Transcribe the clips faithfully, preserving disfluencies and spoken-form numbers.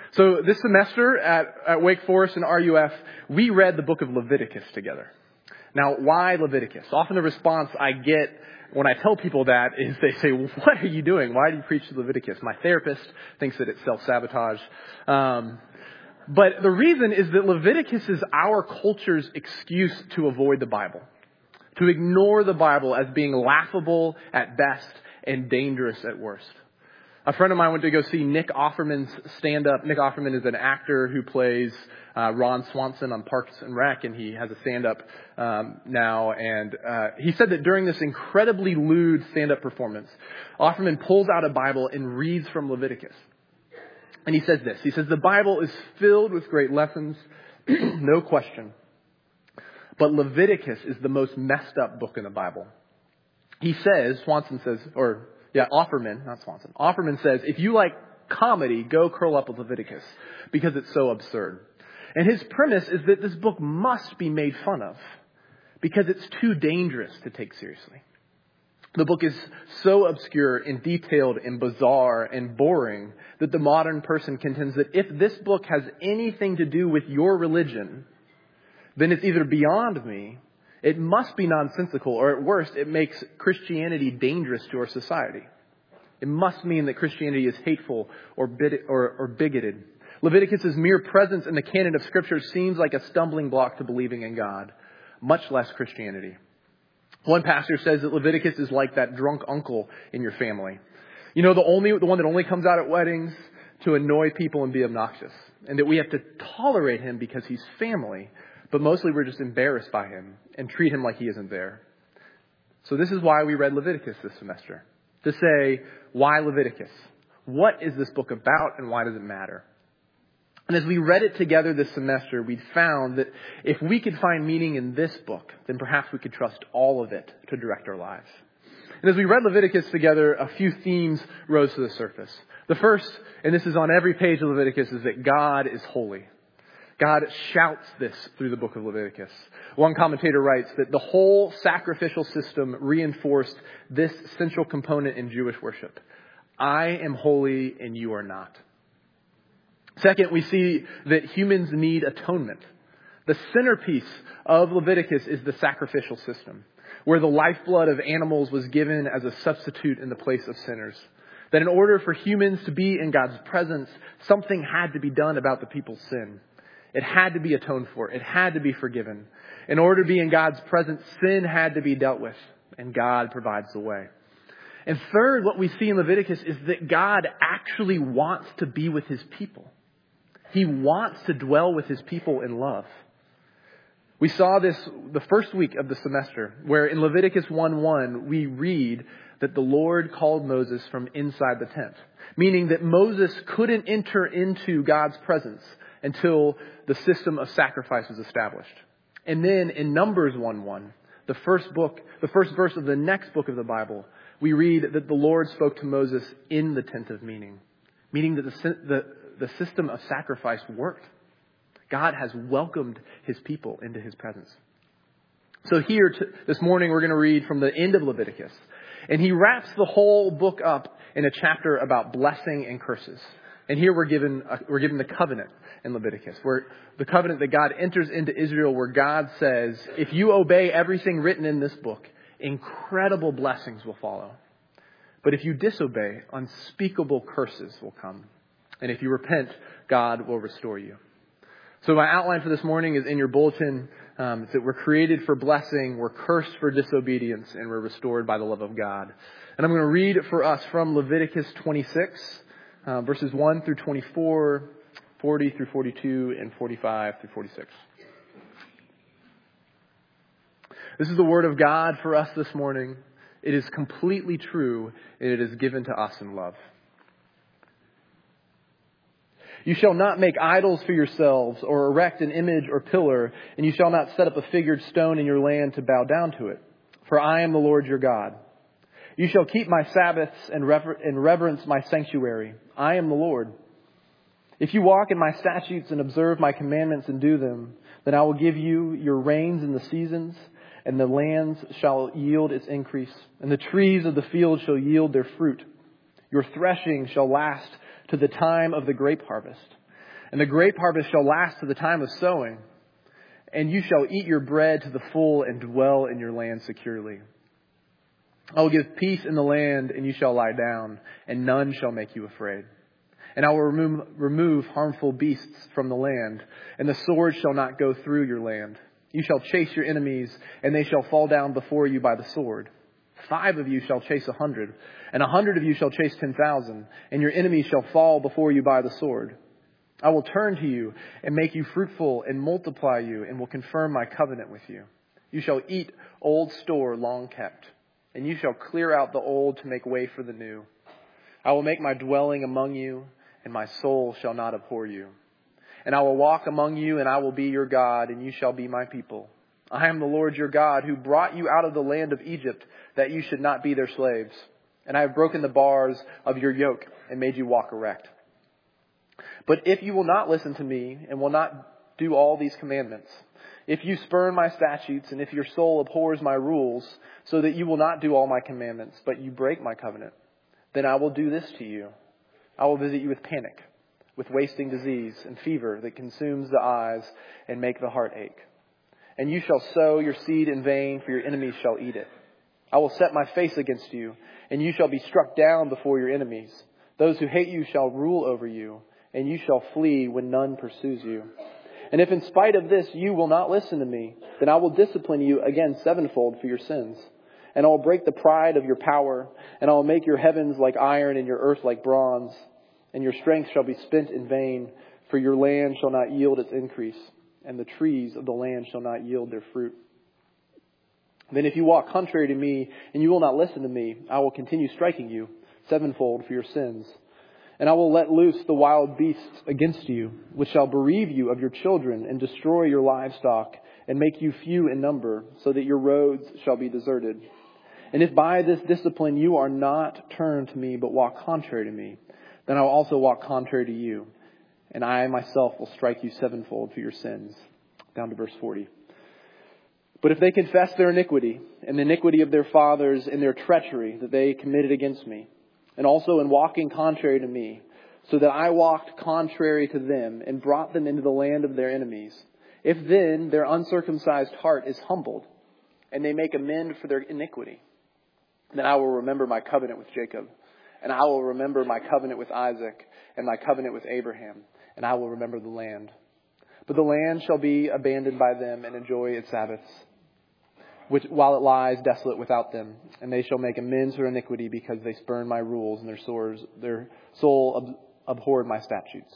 So this semester at, at Wake Forest and R U F, we read the book of Leviticus together. Now, why Leviticus? Often the response I get when I tell people that is they say, well, what are you doing? Why do you preach Leviticus? My therapist thinks that it's self-sabotage. Um, but the reason is that Leviticus is our culture's excuse to avoid the Bible, to ignore the Bible as being laughable at best and dangerous at worst. A friend of mine went to go see Nick Offerman's stand-up. Nick Offerman is an actor who plays uh, Ron Swanson on Parks and Rec, and he has a stand-up um, now. And uh, he said that during this incredibly lewd stand-up performance, Offerman pulls out a Bible and reads from Leviticus. And he says this. He says, the Bible is filled with great lessons, no question. But Leviticus is the most messed up book in the Bible. He says, Swanson says, or... Yeah, Offerman, not Swanson. Offerman says, if you like comedy, go curl up with Leviticus because it's so absurd. And his premise is that this book must be made fun of because it's too dangerous to take seriously. The book is so obscure and detailed and bizarre and boring that the modern person contends that if this book has anything to do with your religion, then it's either beyond me, it must be nonsensical, or at worst, it makes Christianity dangerous to our society. It must mean that Christianity is hateful or, bit- or, or bigoted. Leviticus' mere presence in the canon of Scripture seems like a stumbling block to believing in God, much less Christianity. One pastor says that Leviticus is like that drunk uncle in your family. You know, the only the one that only comes out at weddings to annoy people and be obnoxious, and that we have to tolerate him because he's family. But mostly we're just embarrassed by him and treat him like he isn't there. So this is why we read Leviticus this semester. To say, why Leviticus? What is this book about and why does it matter? And as we read it together this semester, we found that if we could find meaning in this book, then perhaps we could trust all of it to direct our lives. And as we read Leviticus together, a few themes rose to the surface. The first, and this is on every page of Leviticus, is that God is holy. God shouts this through the book of Leviticus. One commentator writes that the whole sacrificial system reinforced this central component in Jewish worship. I am holy and you are not. Second, we see that humans need atonement. The centerpiece of Leviticus is the sacrificial system, where the lifeblood of animals was given as a substitute in the place of sinners. That in order for humans to be in God's presence, something had to be done about the people's sin. It had to be atoned for. It had to be forgiven. In order to be in God's presence, sin had to be dealt with, and God provides the way. And third, what we see in Leviticus is that God actually wants to be with his people. He wants to dwell with his people in love. We saw this the first week of the semester, where in Leviticus one one, we read that the Lord called Moses from inside the tent, meaning that Moses couldn't enter into God's presence until the system of sacrifice was established. And then in Numbers one one, the first book, the first verse of the next book of the Bible, we read that the Lord spoke to Moses in the tent of meeting, meaning that the, the, the system of sacrifice worked. God has welcomed his people into his presence. So here to, this morning we're going to read from the end of Leviticus. And he wraps the whole book up in a chapter about blessing and curses. And here we're given uh, we're given the covenant in Leviticus, where the covenant that God enters into Israel, where God says, if you obey everything written in this book, incredible blessings will follow. But if you disobey, unspeakable curses will come. And if you repent, God will restore you. So my outline for this morning is in your bulletin. Um, it's that we're created for blessing, we're cursed for disobedience, and we're restored by the love of God. And I'm going to read for us from Leviticus twenty-six, uh, verses one through twenty-four, forty through forty-two, and forty-five through forty-six. This is the word of God for us this morning. It is completely true, and it is given to us in love. You shall not make idols for yourselves or erect an image or pillar, and you shall not set up a figured stone in your land to bow down to it. For I am the Lord your God. You shall keep my Sabbaths and, rever- and reverence my sanctuary. I am the Lord. If you walk in my statutes and observe my commandments and do them, then I will give you your rains in the seasons, and the lands shall yield its increase, and the trees of the field shall yield their fruit. Your threshing shall last to the time of the grape harvest, And the grape harvest shall last to the time of sowing. And you shall eat your bread to the full and dwell in your land securely. I will give peace in the land, and you shall lie down, and none shall make you afraid. And I will remove, remove harmful beasts from the land, and the sword shall not go through your land. You shall chase your enemies, and they shall fall down before you by the sword. Five of you shall chase a hundred, and a hundred of you shall chase ten thousand, and your enemies shall fall before you by the sword. I will turn to you and make you fruitful and multiply you, and will confirm my covenant with you. You shall eat old store long kept, and you shall clear out the old to make way for the new. I will make my dwelling among you, and my soul shall not abhor you. And I will walk among you, and I will be your God, and you shall be my people. I am the Lord your God, who brought you out of the land of Egypt, that you should not be their slaves. And I have broken the bars of your yoke and made you walk erect. But if you will not listen to me and will not do all these commandments, if you spurn my statutes, and if your soul abhors my rules, so that you will not do all my commandments, but you break my covenant, then I will do this to you. I will visit you with panic, with wasting disease and fever that consumes the eyes and make the heart ache. And you shall sow your seed in vain, for your enemies shall eat it. I will set my face against you, and you shall be struck down before your enemies. Those who hate you shall rule over you, and you shall flee when none pursues you. And if in spite of this you will not listen to me, then I will discipline you again sevenfold for your sins. And I will break the pride of your power, and I will make your heavens like iron and your earth like bronze. And your strength shall be spent in vain, for your land shall not yield its increase, and the trees of the land shall not yield their fruit. Then if you walk contrary to me, and you will not listen to me, I will continue striking you sevenfold for your sins. And I will let loose the wild beasts against you, which shall bereave you of your children and destroy your livestock and make you few in number, so that your roads shall be deserted. And if by this discipline you are not turned to me, but walk contrary to me, then I will also walk contrary to you. And I myself will strike you sevenfold for your sins. Down to verse forty. But if they confess their iniquity and the iniquity of their fathers and their treachery that they committed against me, and also in walking contrary to me, so that I walked contrary to them and brought them into the land of their enemies. If then their uncircumcised heart is humbled, and they make amend for their iniquity, then I will remember my covenant with Jacob, and I will remember my covenant with Isaac, and my covenant with Abraham, and I will remember the land. But the land shall be abandoned by them and enjoy its Sabbaths, which, while it lies desolate without them. And they shall make amends for iniquity, because they spurn my rules, and their, sores, their soul ab- abhorred my statutes.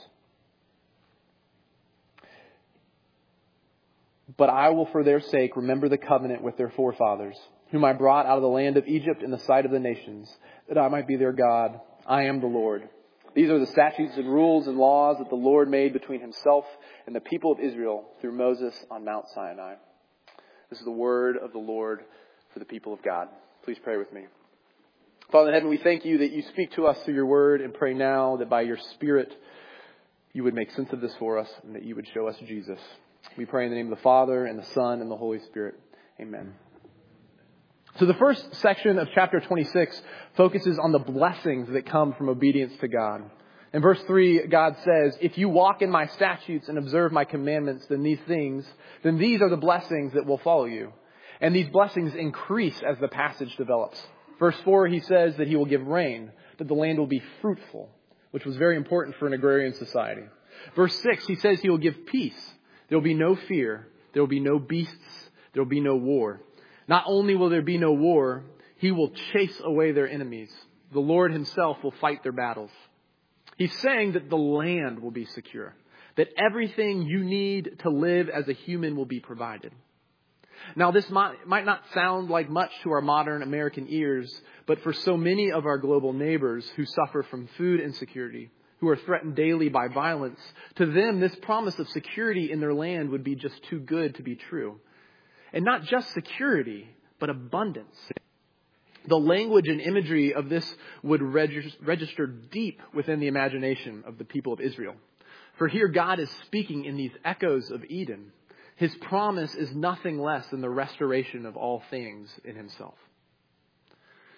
But I will for their sake remember the covenant with their forefathers, whom I brought out of the land of Egypt in the sight of the nations, that I might be their God. I am the Lord. These are the statutes and rules and laws that the Lord made between himself and the people of Israel through Moses on Mount Sinai. This is the word of the Lord for the people of God. Please pray with me. Father in heaven, we thank you that you speak to us through your word, and pray now that by your Spirit you would make sense of this for us, and that you would show us Jesus. We pray in the name of the Father and the Son and the Holy Spirit. Amen. So the first section of chapter twenty-six focuses on the blessings that come from obedience to God. In verse three, God says, if you walk in my statutes and observe my commandments, then these things, then these are the blessings that will follow you. And these blessings increase as the passage develops. Verse four, he says that he will give rain, that the land will be fruitful, which was very important for an agrarian society. Verse six, he says he will give peace. There will be no fear. There will be no beasts. There will be no war. Not only will there be no war, he will chase away their enemies. The Lord himself will fight their battles. He's saying that the land will be secure, that everything you need to live as a human will be provided. Now, this might, might not sound like much to our modern American ears, but for so many of our global neighbors who suffer from food insecurity, who are threatened daily by violence, to them, this promise of security in their land would be just too good to be true. And not just security, but abundance. The language and imagery of this would register deep within the imagination of the people of Israel. For here God is speaking in these echoes of Eden. His promise is nothing less than the restoration of all things in himself.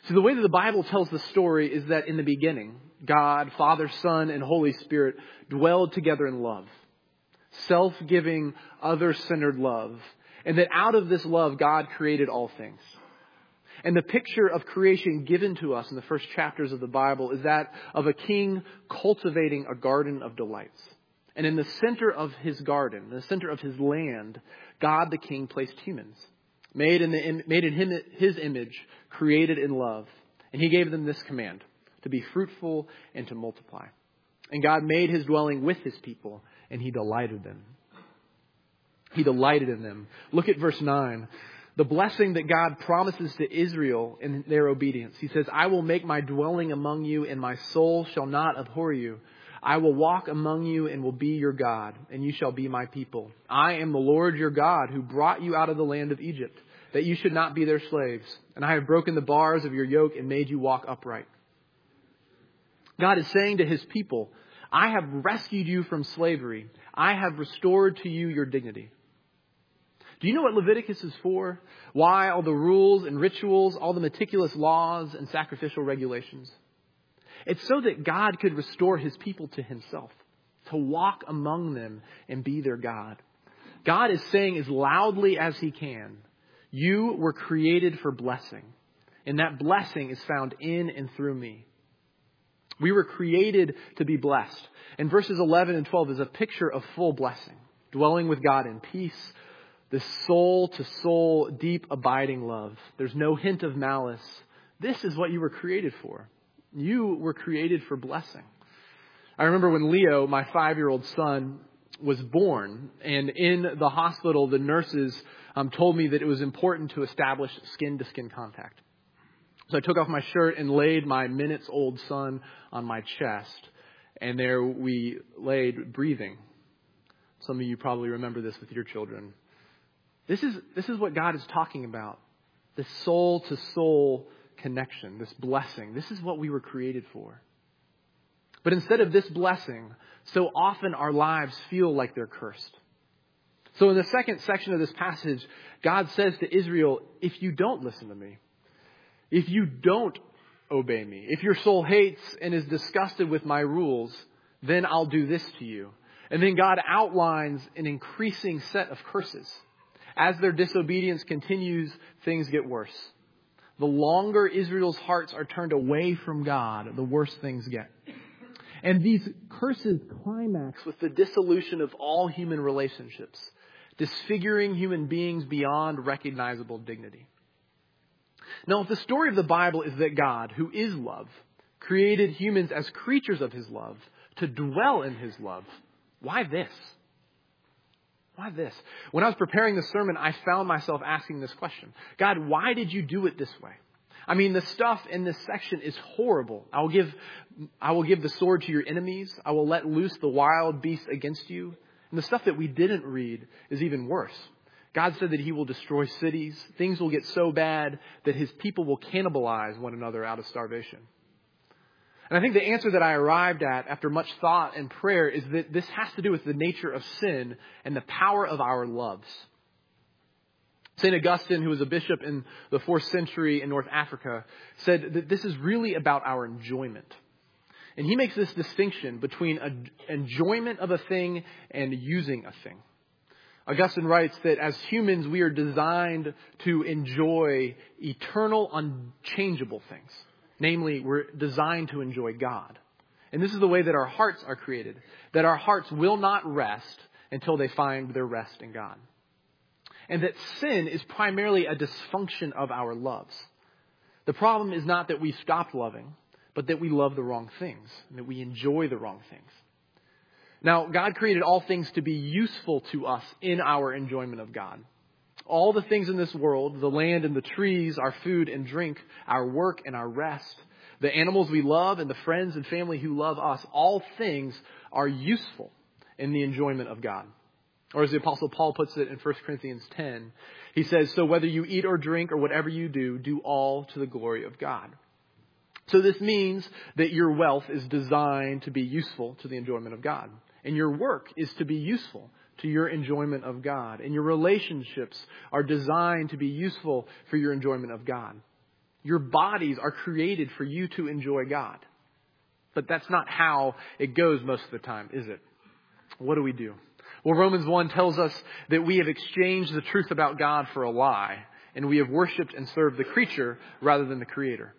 So the way that the Bible tells the story is that in the beginning, God, Father, Son, and Holy Spirit dwelled together in love. Self-giving, other-centered love. And that out of this love, God created all things. And the picture of creation given to us in the first chapters of the Bible is that of a king cultivating a garden of delights. And in the center of his garden, in the center of his land, God the king placed humans. Made in, the, made in him, his image, created in love. And he gave them this command, to be fruitful and to multiply. And God made his dwelling with his people, and he delighted them. He delighted in them. Look at verse nine. The blessing that God promises to Israel in their obedience. He says, I will make my dwelling among you, and my soul shall not abhor you. I will walk among you and will be your God, and you shall be my people. I am the Lord your God, who brought you out of the land of Egypt, that you should not be their slaves. And I have broken the bars of your yoke and made you walk upright. God is saying to his people, I have rescued you from slavery. I have restored to you your dignity. Do you know what Leviticus is for? Why all the rules and rituals, all the meticulous laws and sacrificial regulations? It's so that God could restore his people to himself, to walk among them and be their God. God is saying as loudly as he can, you were created for blessing, and that blessing is found in and through me. We were created to be blessed. And verses eleven and twelve is a picture of full blessing, dwelling with God in peace, this soul-to-soul, deep, abiding love. There's no hint of malice. This is what you were created for. You were created for blessing. I remember when Leo, my five-year-old son, was born, and in the hospital, the nurses um, told me that it was important to establish skin-to-skin contact. So I took off my shirt and laid my minutes-old son on my chest, and there we laid breathing. Some of you probably remember this with your children. This is, this is what God is talking about. This soul-to-soul connection, this blessing. This is what we were created for. But instead of this blessing, so often our lives feel like they're cursed. So in the second section of this passage, God says to Israel, if you don't listen to me, if you don't obey me, if your soul hates and is disgusted with my rules, then I'll do this to you. And then God outlines an increasing set of curses. As their disobedience continues, things get worse. The longer Israel's hearts are turned away from God, the worse things get. And these curses climax with the dissolution of all human relationships, disfiguring human beings beyond recognizable dignity. Now, if the story of the Bible is that God, who is love, created humans as creatures of his love to dwell in his love, why this? Why this? When I was preparing the sermon, I found myself asking this question. God, why did you do it this way? I mean, the stuff in this section is horrible. I will give, I will give the sword to your enemies. I will let loose the wild beasts against you. And the stuff that we didn't read is even worse. God said that he will destroy cities. Things will get so bad that his people will cannibalize one another out of starvation. And I think the answer that I arrived at after much thought and prayer is that this has to do with the nature of sin and the power of our loves. Saint Augustine, who was a bishop in the fourth century in North Africa, said that this is really about our enjoyment. And he makes this distinction between an enjoyment of a thing and using a thing. Augustine writes that as humans, we are designed to enjoy eternal, unchangeable things. Namely, we're designed to enjoy God. And this is the way that our hearts are created. That our hearts will not rest until they find their rest in God. And that sin is primarily a dysfunction of our loves. The problem is not that we stopped loving, but that we love the wrong things. And that we enjoy the wrong things. Now, God created all things to be useful to us in our enjoyment of God. All the things in this world, the land and the trees, our food and drink, our work and our rest, the animals we love and the friends and family who love us, all things are useful in the enjoyment of God. Or as the Apostle Paul puts it in First Corinthians ten, he says, so whether you eat or drink or whatever you do, do all to the glory of God. So this means that your wealth is designed to be useful to the enjoyment of God. And your work is to be useful to your enjoyment of God. And your relationships are designed to be useful for your enjoyment of God. Your bodies are created for you to enjoy God. But that's not how it goes most of the time, is it? What do we do? Well, Romans one tells us that we have exchanged the truth about God for a lie, and we have worshipped and served the creature rather than the Creator.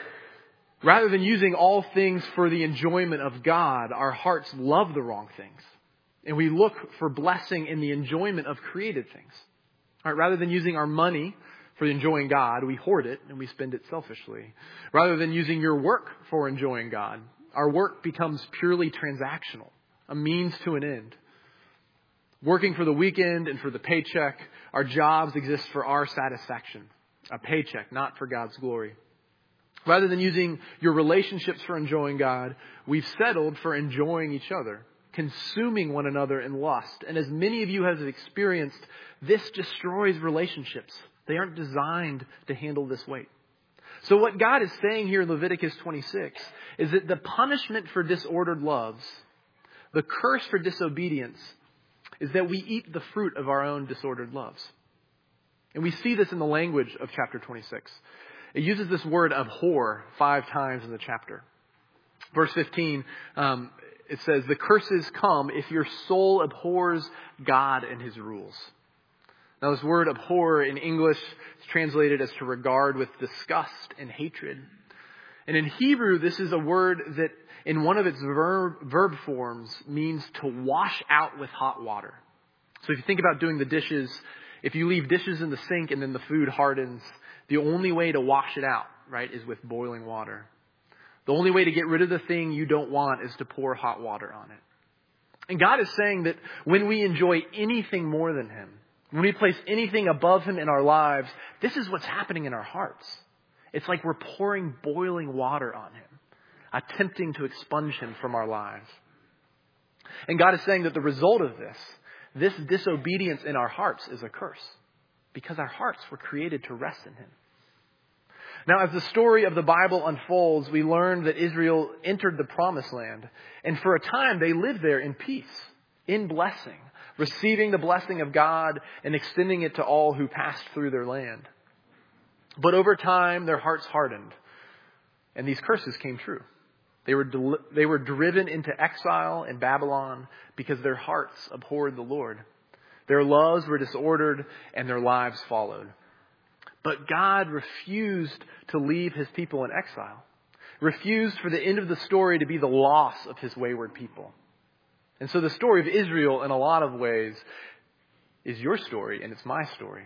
Rather than using all things for the enjoyment of God, our hearts love the wrong things. And we look for blessing in the enjoyment of created things. All right, rather than using our money for enjoying God, we hoard it and we spend it selfishly. Rather than using your work for enjoying God, our work becomes purely transactional, a means to an end. Working for the weekend and for the paycheck, our jobs exist for our satisfaction. A paycheck, not for God's glory. Rather than using your relationships for enjoying God, we've settled for enjoying each other, consuming one another in lust. And as many of you have experienced, this destroys relationships. They aren't designed to handle this weight. So what God is saying here in Leviticus twenty-six is that the punishment for disordered loves, the curse for disobedience, is that we eat the fruit of our own disordered loves. And we see this in the language of chapter twenty-six. It uses this word abhor five times in the chapter. Verse fifteen, um, it says, the curses come if your soul abhors God and his rules. Now this word abhor in English is translated as to regard with disgust and hatred. And in Hebrew, this is a word that in one of its verb, verb forms means to wash out with hot water. So if you think about doing the dishes, if you leave dishes in the sink and then the food hardens, the only way to wash it out, right, is with boiling water. The only way to get rid of the thing you don't want is to pour hot water on it. And God is saying that when we enjoy anything more than him, when we place anything above him in our lives, this is what's happening in our hearts. It's like we're pouring boiling water on him, attempting to expunge him from our lives. And God is saying that the result of this, this disobedience in our hearts is a curse, because our hearts were created to rest in him. Now, as the story of the Bible unfolds, we learn that Israel entered the promised land, and for a time they lived there in peace, in blessing, receiving the blessing of God and extending it to all who passed through their land. But over time, their hearts hardened, and these curses came true. They were del- they were driven into exile in Babylon because their hearts abhorred the Lord. Their loves were disordered, and their lives followed. But God refused to leave his people in exile, refused for the end of the story to be the loss of his wayward people. And so the story of Israel, in a lot of ways, is your story, and it's my story.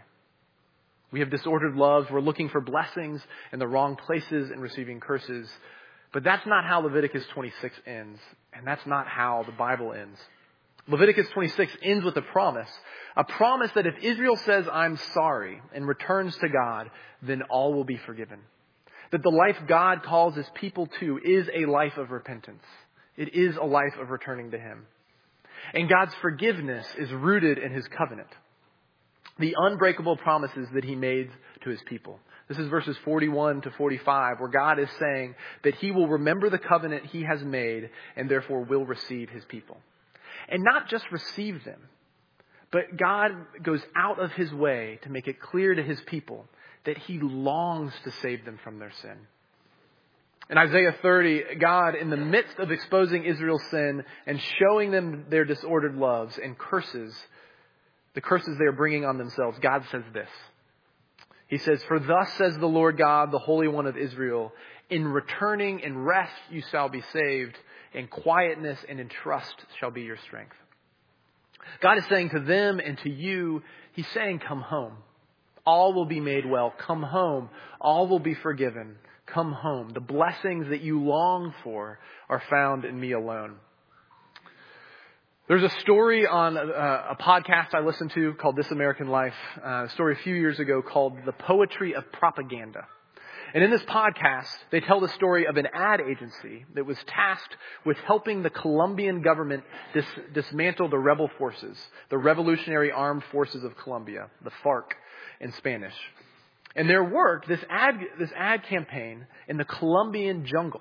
We have disordered loves. We're looking for blessings in the wrong places and receiving curses. But that's not how Leviticus twenty-six ends, and that's not how the Bible ends. Leviticus twenty-six ends with a promise, a promise that if Israel says, I'm sorry, and returns to God, then all will be forgiven. That the life God calls his people to is a life of repentance. It is a life of returning to him. And God's forgiveness is rooted in his covenant, the unbreakable promises that he made to his people. This is verses forty-one to forty-five, where God is saying that he will remember the covenant he has made and therefore will receive his people. And not just receive them, but God goes out of his way to make it clear to his people that he longs to save them from their sin. In Isaiah thirty, God, in the midst of exposing Israel's sin and showing them their disordered loves and curses, the curses they are bringing on themselves, God says this. He says, for thus says the Lord God, the Holy One of Israel, in returning in rest you shall be saved, in quietness and in trust shall be your strength. God is saying to them and to you, he's saying, come home. All will be made well. Come home. All will be forgiven. Come home. The blessings that you long for are found in me alone. There's a story on a, a podcast I listen to called This American Life, uh, a story a few years ago called The Poetry of Propaganda. And in this podcast, they tell the story of an ad agency that was tasked with helping the Colombian government dis- dismantle the rebel forces, the Revolutionary Armed Forces of Colombia, the FARC in Spanish. And their work, this ad, this ad campaign in the Colombian jungle,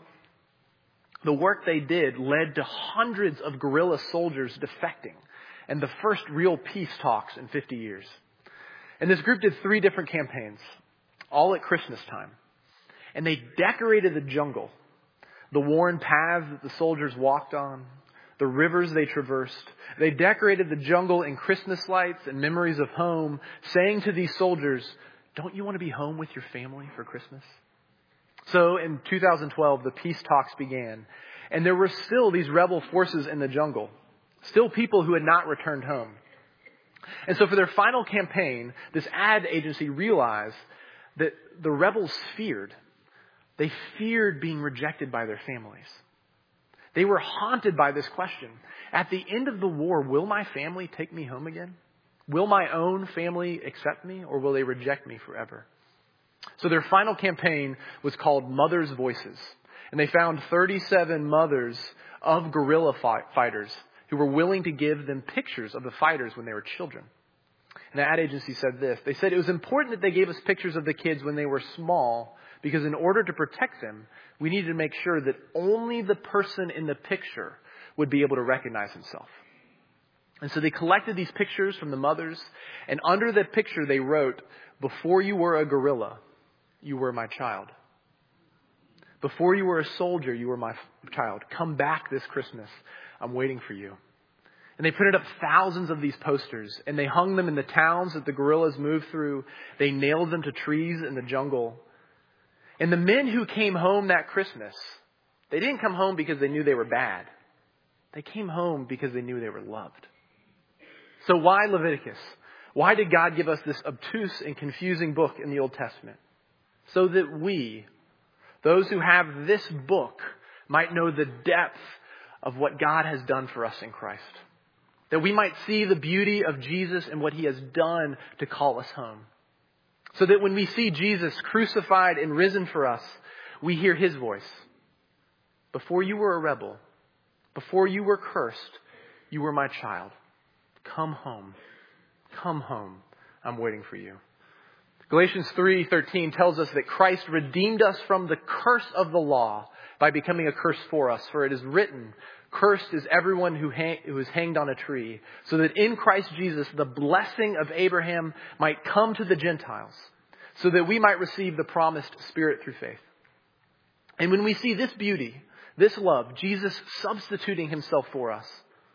the work they did led to hundreds of guerrilla soldiers defecting and the first real peace talks in fifty years. And this group did three different campaigns, all at Christmas time. And they decorated the jungle, the worn paths that the soldiers walked on, the rivers they traversed. They decorated the jungle in Christmas lights and memories of home, saying to these soldiers, don't you want to be home with your family for Christmas? So in two thousand twelve, the peace talks began. And there were still these rebel forces in the jungle. Still people who had not returned home. And so for their final campaign, this ad agency realized that the rebels feared. They feared being rejected by their families. They were haunted by this question. At the end of the war, will my family take me home again? Will my own family accept me, or will they reject me forever? So their final campaign was called Mother's Voices. And they found thirty-seven mothers of guerrilla fi- fighters who were willing to give them pictures of the fighters when they were children. And the ad agency said this. They said it was important that they gave us pictures of the kids when they were small, because in order to protect them, we needed to make sure that only the person in the picture would be able to recognize himself. And so they collected these pictures from the mothers, and under the picture they wrote, before you were a gorilla, you were my child. Before you were a soldier, you were my child. Come back this Christmas. I'm waiting for you. And they printed up thousands of these posters, and they hung them in the towns that the guerrillas moved through. They nailed them to trees in the jungle. And the men who came home that Christmas, they didn't come home because they knew they were bad. They came home because they knew they were loved. So why Leviticus? Why did God give us this obtuse and confusing book in the Old Testament? So that we, those who have this book, might know the depth of what God has done for us in Christ. That we might see the beauty of Jesus and what he has done to call us home. So that when we see Jesus crucified and risen for us, we hear his voice. Before you were a rebel, before you were cursed, you were my child. Come home. Come home. I'm waiting for you. Galatians three thirteen tells us that Christ redeemed us from the curse of the law by becoming a curse for us. For it is written, cursed is everyone who, hang, who is hanged on a tree, so that in Christ Jesus the blessing of Abraham might come to the Gentiles, so that we might receive the promised Spirit through faith. And when we see this beauty, this love, Jesus substituting himself for us,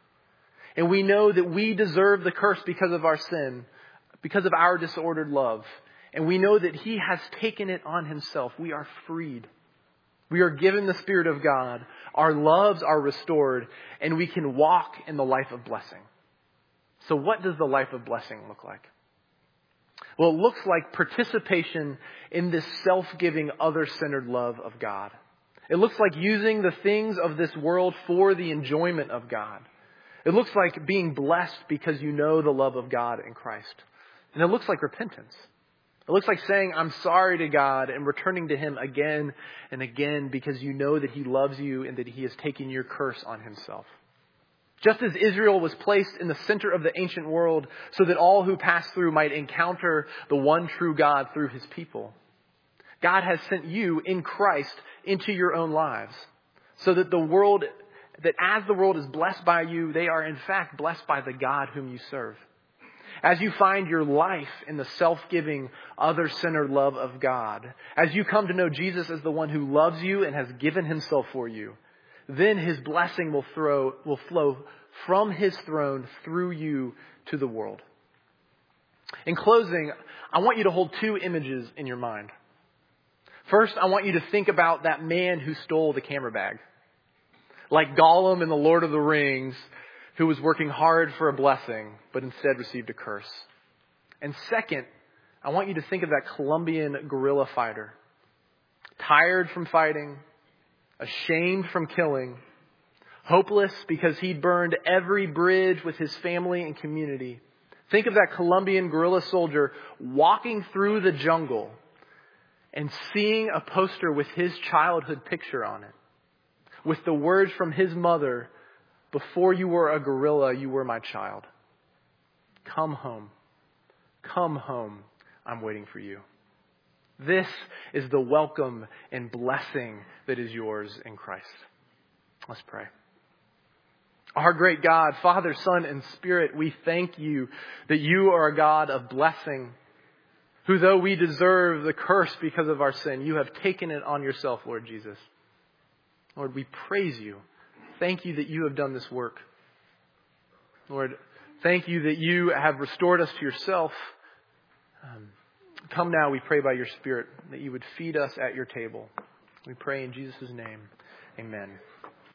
and we know that we deserve the curse because of our sin, because of our disordered love, and we know that he has taken it on himself, we are freed. We are given the Spirit of God. Our loves are restored, and we can walk in the life of blessing. So what does the life of blessing look like? Well, it looks like participation in this self-giving, other-centered love of God. It looks like using the things of this world for the enjoyment of God. It looks like being blessed because you know the love of God in Christ. And it looks like repentance. It looks like saying, I'm sorry to God, and returning to him again and again because you know that he loves you and that he has taken your curse on himself. Just as Israel was placed in the center of the ancient world so that all who pass through might encounter the one true God through his people, God has sent you in Christ into your own lives so that the world, that as the world is blessed by you, they are in fact blessed by the God whom you serve. As you find your life in the self-giving, other-centered love of God, as you come to know Jesus as the one who loves you and has given himself for you, then his blessing will throw, will flow from his throne through you to the world. In closing, I want you to hold two images in your mind. First, I want you to think about that man who stole the camera bag. Like Gollum in The Lord of the Rings, who was working hard for a blessing, but instead received a curse. And second, I want you to think of that Colombian guerrilla fighter, tired from fighting, ashamed from killing, hopeless because he'd burned every bridge with his family and community. Think of that Colombian guerrilla soldier walking through the jungle and seeing a poster with his childhood picture on it, with the words from his mother, before you were a gorilla, you were my child. Come home. Come home. I'm waiting for you. This is the welcome and blessing that is yours in Christ. Let's pray. Our great God, Father, Son, and Spirit, we thank you that you are a God of blessing. who though we deserve the curse because of our sin, you have taken it on yourself, Lord Jesus. Lord, we praise you. Thank you that you have done this work. Lord, thank you that you have restored us to yourself. Um, come now, we pray by your Spirit, that you would feed us at your table. We pray in Jesus' name. Amen.